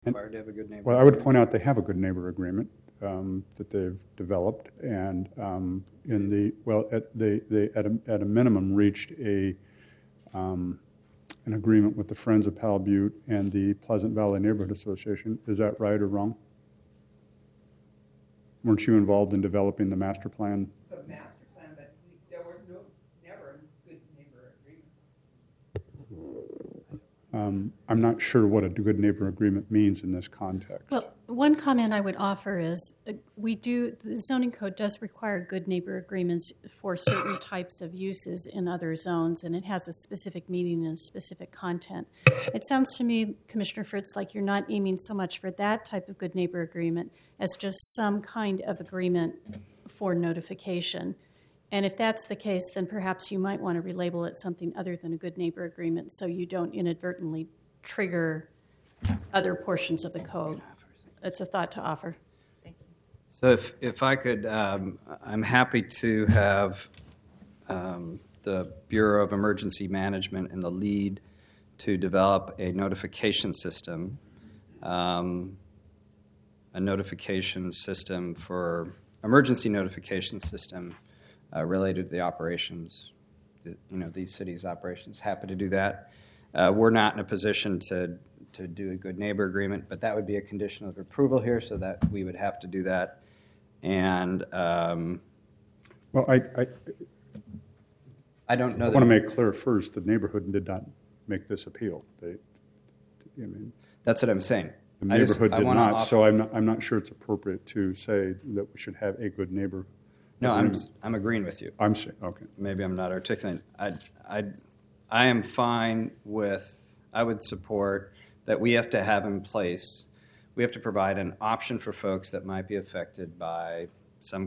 Required to have a good neighbor. Well, I would point out they have a good neighbor agreement that they've developed, and at a minimum reached an agreement with the Friends of Powell Butte and the Pleasant Valley Neighborhood Association. Is that right or wrong? Weren't you involved in developing the master plan? The master plan, but there was never a good neighbor agreement. I'm not sure what a good neighbor agreement means in this context. Well, one comment I would offer is the zoning code does require good neighbor agreements for certain types of uses in other zones, and it has a specific meaning and a specific content. It sounds to me, Commissioner Fritz, like you're not aiming so much for that type of good neighbor agreement as just some kind of agreement for notification. And if that's the case, then perhaps you might want to relabel it something other than a good neighbor agreement so you don't inadvertently trigger other portions of the code. It's a thought to offer. Thank you. So if I could, I'm happy to have the Bureau of Emergency Management in the lead to develop a notification system, emergency notification system related to the operations, these cities' operations. Happy to do that. We're not in a position to do a good neighbor agreement, but that would be a condition of approval here, so that we would have to do that. And well, I don't know. I want to make clear first, the neighborhood did not make this appeal. That's what I'm saying. The neighborhood did not, so I'm not sure it's appropriate to say that we should have a good neighbor. No, I'm agreeing with you. I'm saying, okay. Maybe I'm not articulating. I am fine with, I would support that we have to have in place, we have to provide an option for folks that might be affected by some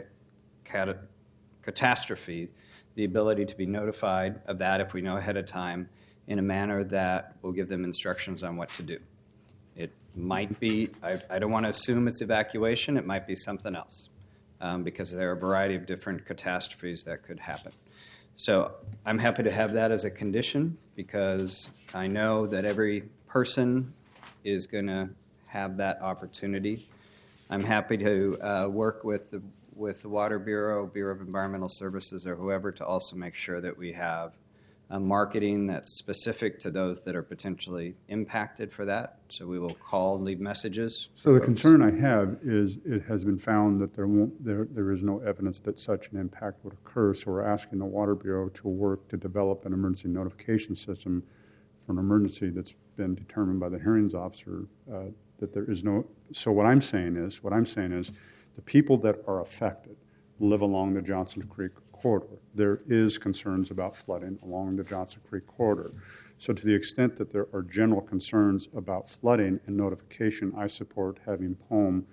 catastrophe, the ability to be notified of that if we know ahead of time in a manner that will give them instructions on what to do. It might be, I don't want to assume it's evacuation, it might be something else. Because there are a variety of different catastrophes that could happen. So I'm happy to have that as a condition because I know that every person is going to have that opportunity. I'm happy to work with the Water Bureau, Bureau of Environmental Services, or whoever to also make sure that we have marketing that's specific to those that are potentially impacted for that. So we will call and leave messages. So the concern I have is it has been found that there is no evidence that such an impact would occur. So we're asking the Water Bureau to work to develop an emergency notification system for an emergency that's been determined by the hearings officer that there is no. So what I'm saying is the people that are affected live along the Johnson Creek corridor. There is concerns about flooding along the Johnson Creek corridor. So to the extent that there are general concerns about flooding and notification, I support having POEM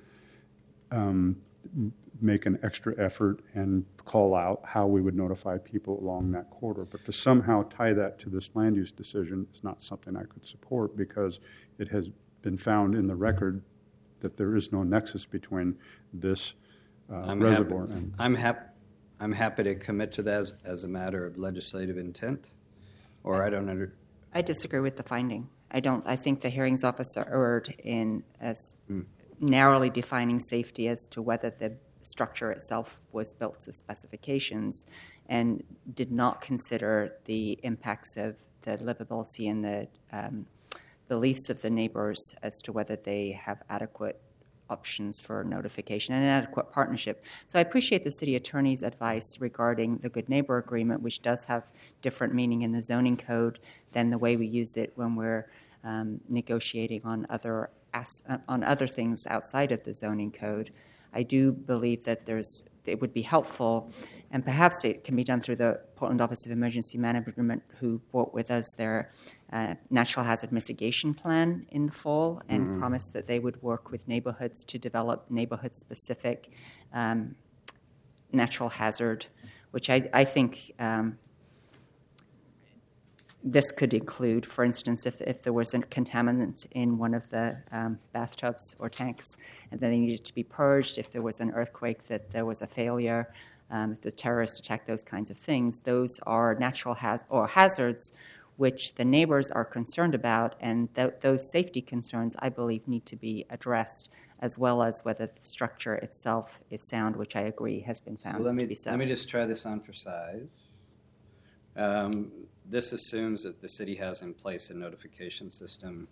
make an extra effort and call out how we would notify people along that corridor. But to somehow tie that to this land use decision is not something I could support because it has been found in the record that there is no nexus between this reservoir and... I'm happy to commit to that as a matter of legislative intent, or I disagree with the finding. I think the hearings officer erred in as narrowly defining safety as to whether the structure itself was built to specifications and did not consider the impacts of the livability and the beliefs of the neighbors as to whether they have adequate options for notification and an adequate partnership. So I appreciate the city attorney's advice regarding the Good Neighbor Agreement, which does have different meaning in the zoning code than the way we use it when we're negotiating on other things outside of the zoning code. I do believe that it would be helpful, and perhaps it can be done through the Portland Office of Emergency Management, who brought with us their natural hazard mitigation plan in the fall and promised that they would work with neighborhoods to develop neighborhood-specific natural hazard, which I think this could include, for instance, if there was a contaminant in one of the bathtubs or tanks and then they needed to be purged, if there was an earthquake, that there was a failure, if the terrorist attack, those kinds of things. Those are natural hazards which the neighbors are concerned about, and those safety concerns, I believe, need to be addressed, as well as whether the structure itself is sound, which I agree has been found to be so. Let me just try this on for size. This assumes that the city has in place a notification system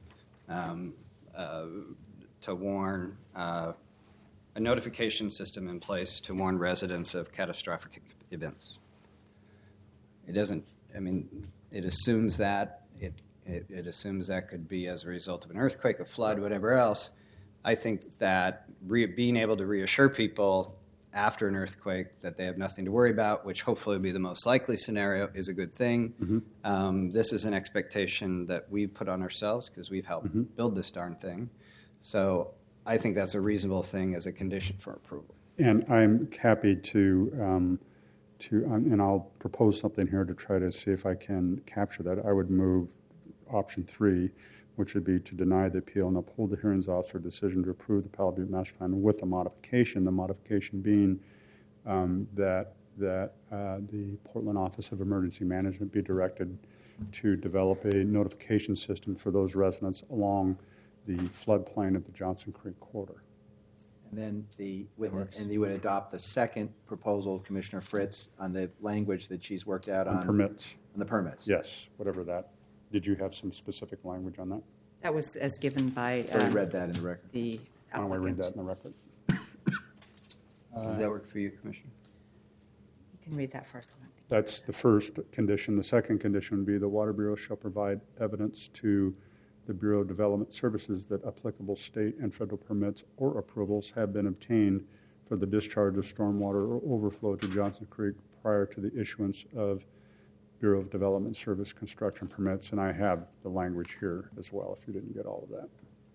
to warn, a notification system in place to warn residents of catastrophic events. It doesn't, it assumes that. It assumes that could be as a result of an earthquake, a flood, whatever else. I think that being able to reassure people after an earthquake that they have nothing to worry about, which hopefully will be the most likely scenario, is a good thing. Mm-hmm. This is an expectation that we've put on ourselves because we've helped build this darn thing. So I think that's a reasonable thing as a condition for approval. And I'm happy to and I'll propose something here to try to see if I can capture that. I would move option 3, which would be to deny the appeal and uphold the hearings officer's decision to approve the Palo Butte Master Plan with a modification. The modification being that the Portland Office of Emergency Management be directed to develop a notification system for those residents along the floodplain of the Johnson Creek corridor. And then and you would adopt the second proposal, Commissioner Fritz, on the language that she's worked out on permits. On the permits. Yes, whatever that. Did you have some specific language on that? That was as given by I already read that in the record. the Why don't I applicant. read that in the record? Does that work for you, Commissioner? You can read that first one. That's the first condition. The second condition would be the Water Bureau shall provide evidence to the Bureau of Development Services that applicable state and federal permits or approvals have been obtained for the discharge of stormwater or overflow to Johnson Creek prior to the issuance of Bureau of Development Service construction permits. And I have the language here as well if you didn't get all of that.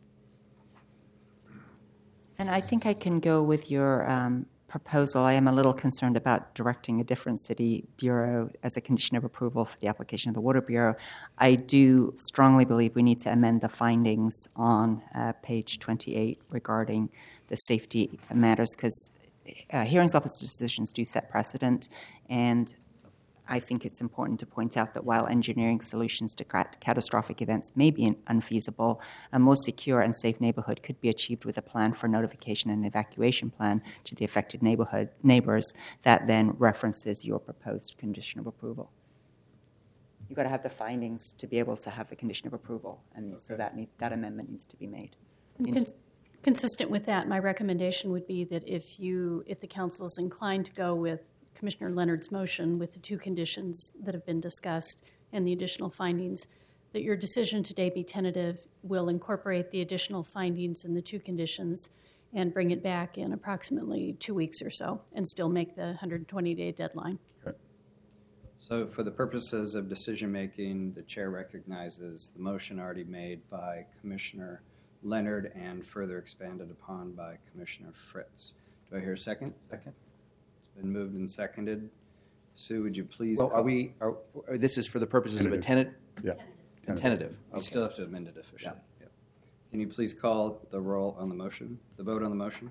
And I think I can go with your proposal. I am a little concerned about directing a different city bureau as a condition of approval for the application of the Water Bureau. I do strongly believe we need to amend the findings on page 28 regarding the safety matters because hearings office decisions do set precedent, and I think it's important to point out that while engineering solutions to catastrophic events may be unfeasible, a more secure and safe neighborhood could be achieved with a plan for notification and evacuation plan to the affected neighbors that then references your proposed condition of approval. You've got to have the findings to be able to have the condition of approval, and so that amendment needs to be made. Consistent with that, my recommendation would be that if the council is inclined to go with Commissioner Leonard's motion with the 2 conditions that have been discussed and the additional findings, that your decision today be tentative, will incorporate the additional findings in the 2 conditions and bring it back in approximately 2 weeks or so and still make the 120-day deadline. Okay. So for the purposes of decision-making, the chair recognizes the motion already made by Commissioner Leonard and further expanded upon by Commissioner Fritz. Do I hear a second? Second. Been moved and seconded. Sue, would you please? Well, this is for the purposes of a tentative. Yeah. Tentative. We still have to amend it officially. Yeah. Yep. Can you please call the roll on the motion, the vote on the motion?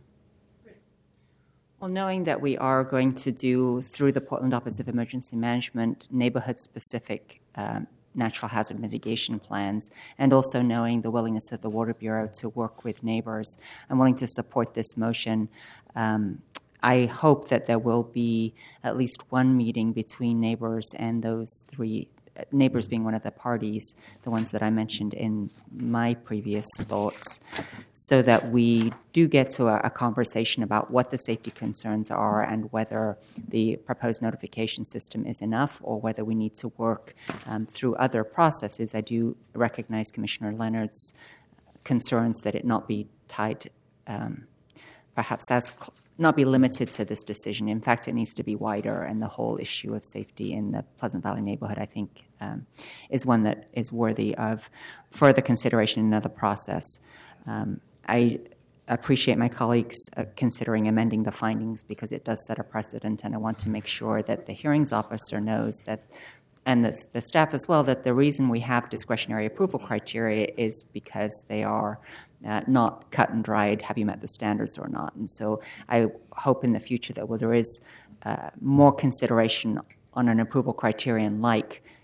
Well, knowing that we are going to do, through the Portland Office of Emergency Management, neighborhood-specific natural hazard mitigation plans, and also knowing the willingness of the Water Bureau to work with neighbors, I'm willing to support this motion. I hope that there will be at least one meeting between neighbors and those 3 neighbors being one of the parties, the ones that I mentioned in my previous thoughts, so that we do get to a conversation about what the safety concerns are and whether the proposed notification system is enough or whether we need to work through other processes. I do recognize Commissioner Leonard's concerns that it not be tied, perhaps not be limited to this decision. In fact, it needs to be wider, and the whole issue of safety in the Pleasant Valley neighborhood, I think, is one that is worthy of further consideration in another process. I appreciate my colleagues considering amending the findings because it does set a precedent, and I want to make sure that the hearings officer knows that, and the staff as well, that the reason we have discretionary approval criteria is because they are not cut and dried, have you met the standards or not. And so I hope in the future that there is more consideration on an approval criterion like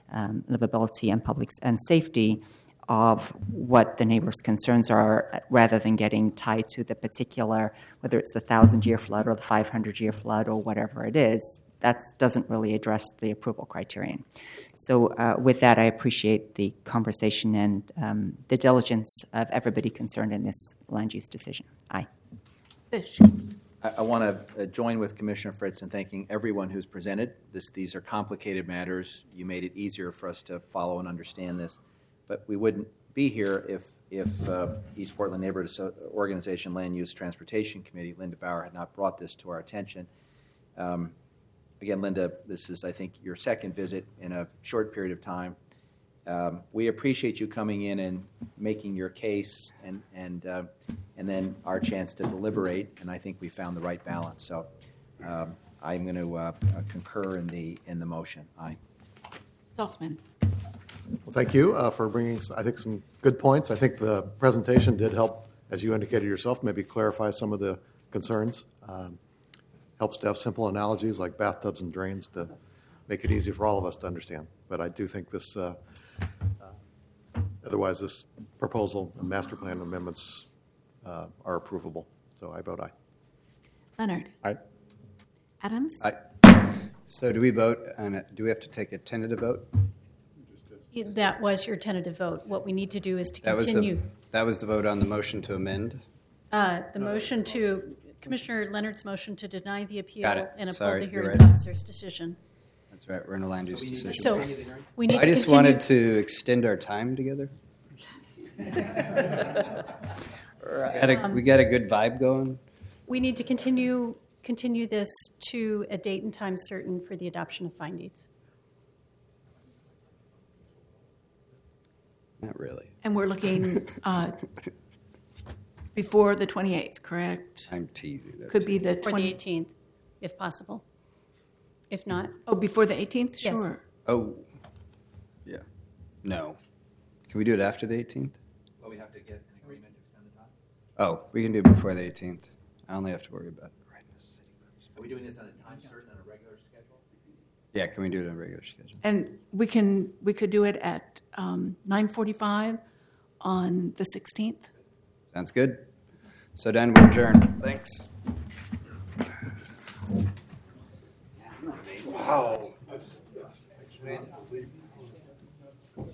livability and public and safety of what the neighbors' concerns are, rather than getting tied to the particular, whether it's the 1,000-year flood or the 500-year flood or whatever it is. That doesn't really address the approval criterion. So with that, I appreciate the conversation and the diligence of everybody concerned in this land use decision. Aye. Fish. I want to join with Commissioner Fritz in thanking everyone who's presented. These are complicated matters. You made it easier for us to follow and understand this. But we wouldn't be here if East Portland Neighborhood Organization Land Use Transportation Committee, Linda Bauer, had not brought this to our attention. Again, Linda, this is, I think, your second visit in a short period of time. We appreciate you coming in and making your case, and then our chance to deliberate. And I think we found the right balance. So I'm going to concur in the motion. Aye. Saltzman. Well, thank you for bringing, I think, some good points. I think the presentation did help, as you indicated yourself, maybe clarify some of the concerns. Helps to have simple analogies like bathtubs and drains to make it easy for all of us to understand. But I do think this, otherwise this proposal and master plan amendments are approvable. So I vote aye. Leonard. Aye. Adams. Aye. So do we vote on it? Do we have to take a tentative vote? That was your tentative vote. What we need to do is to continue. That was the vote on the motion to amend? The motion to, Commissioner Leonard's motion to deny the appeal Got it. and uphold Sorry, the you're hearings right. officer's decision. That's right. We're in a land use decision. So we need I to just continue. wanted to extend our time together. We got a good vibe going. We need to continue this to a date and time certain for the adoption of findings. Not really. And we're looking before the 28th, correct? I'm teasing. Could be the For the 18th, if possible. If not, Oh, before the 18th? Yes. Sure. Oh, yeah. No. Can we do it after the 18th? Well, we have to get an agreement to extend the time. Oh, we can do it before the 18th. I only have to worry about right. Are we doing this on a time certain on a regular schedule? Yeah, can we do it on a regular schedule? And we could do it at 9:45 on the 16th. Sounds good. So then we'll adjourn. Thanks. Wow.